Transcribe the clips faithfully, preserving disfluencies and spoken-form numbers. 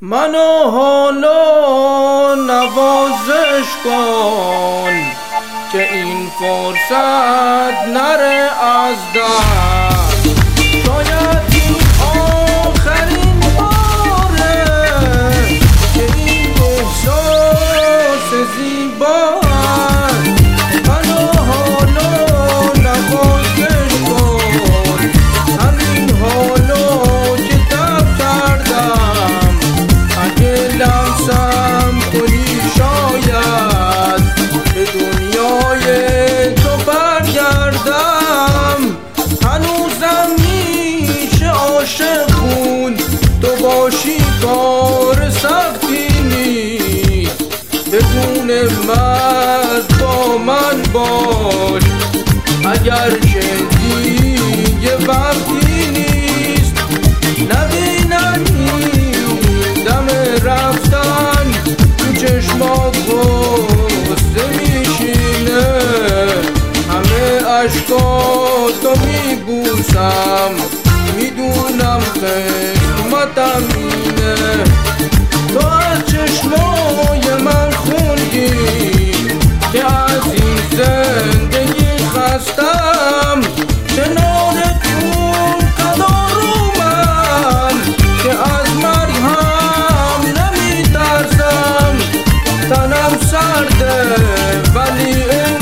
منو حالا نوازش کن که این فرصت نره از دست. شاید این آخرین باره که این احساس زیبا منو حالا نوازش کن. همین حالا که تب کردم اگه لمسم کنی شاید به دنیای تو برگردم. هنوزم میشه عاشق بود تو باشی کار سختی نیست. بدون مرد با من باش اگرچه دیگه وقتی نیست. نبینم این دم رفتن تو چشمات غصه میشینه. همه عشقاتو میبوسم میدونم قسمتم اینه. تو از چشمای من خوندی که از این زندگی خستم. کنار کون قدارومم که از مرگ هم نمیترسم. تنم سرده ولی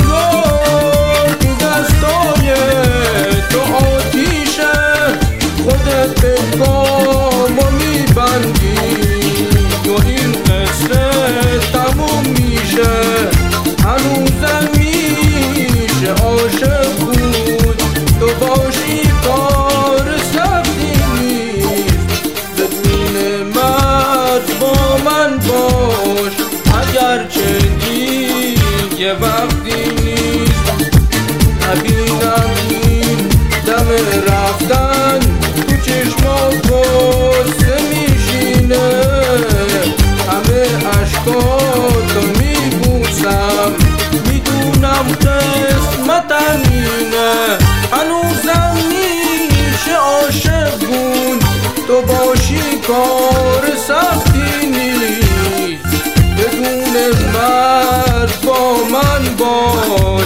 انگار تو دستای تو آتیشه. خودت به پامو میبندی و این قصه تموم میشه. هنوزم میشه عاشق بود تو باشی کار سختی نیست. بدون مرد با من باش اگرچه دیگه وقتی نیست. نبینم این دم رفتن تو چشمات غصه میشینه. همه عشقاتو میبوسم میدونم قسمتم اینه. هنوزم میشه عاشق بود تو باشی کار سختی نیست. بدون مرد با من باش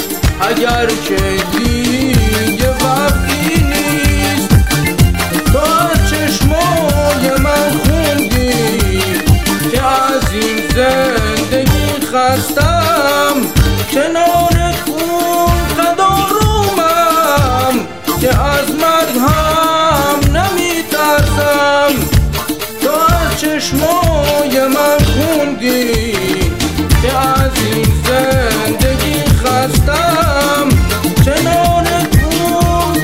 اگرچه دیگه وقتی نیست. تو از چشمای من خوندی که از این زندگی خستم. کنار خون قدارومم که از مرگ هم نمیترسم. تو از چشمای من خوندی که از این زندگی خستم. کنار خون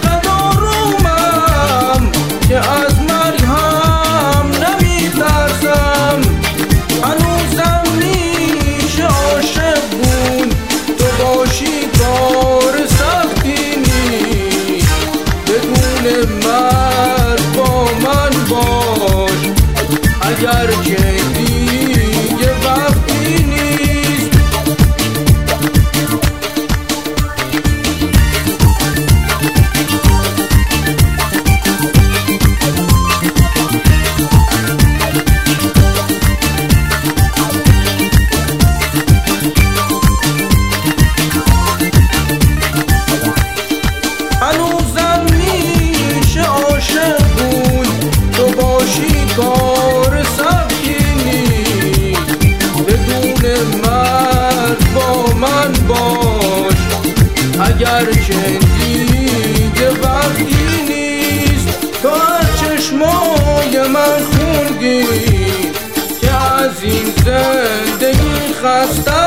قدارومم که از مرگ هم نمیترسم. هنوزم میشه عاشق بود تو باشی کار سختی نیست. بدون مرد با من باش اگرچه دیگه وقتی نیست. هنوزم میشه عاشق بود تو باشی کار سختی نیست. بدون مرد با من باش اگرچه دیگه وقتی نیست. تو از چشمای من خوندی که از این زندگی خستم.